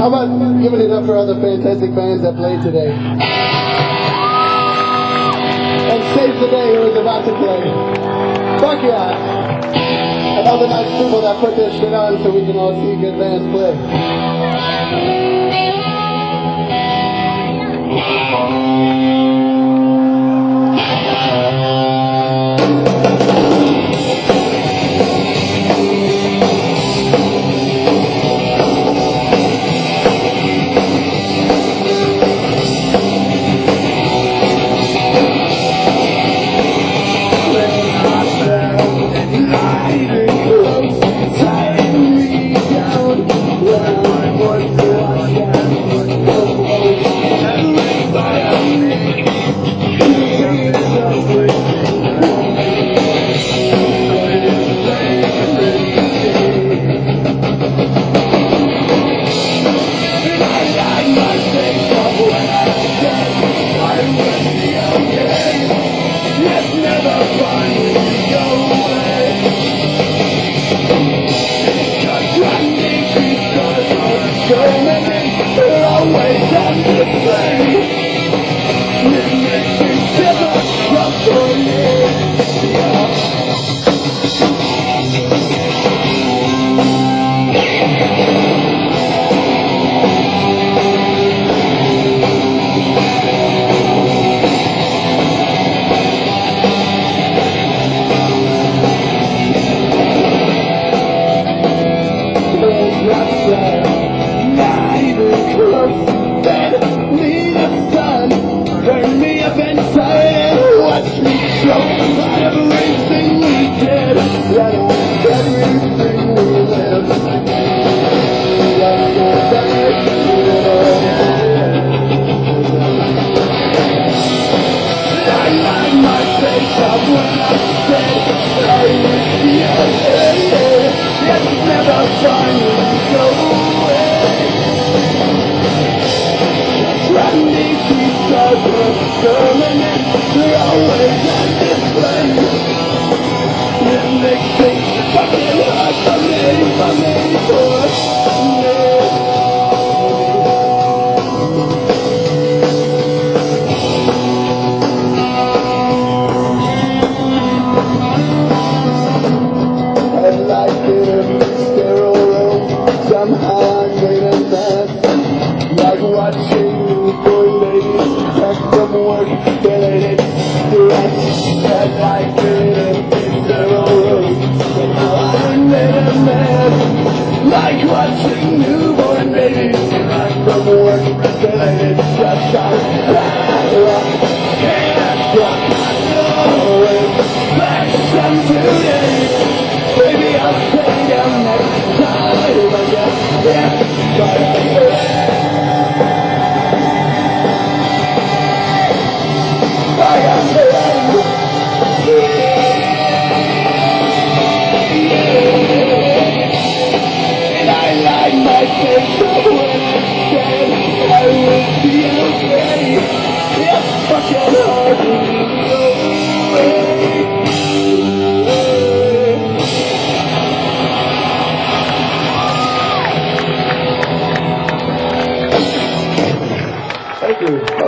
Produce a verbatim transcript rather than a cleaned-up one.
How about giving it up for all the fantastic bands that played today? And Save the Day, who is about to play. Fuck yeah! And all the nice people that put this shit on so we can all see good bands play. Like watching newborn babies run from work, related just on can't stop, always back some today. Maybe I'll take them next time, I guess, yeah, but Thank you.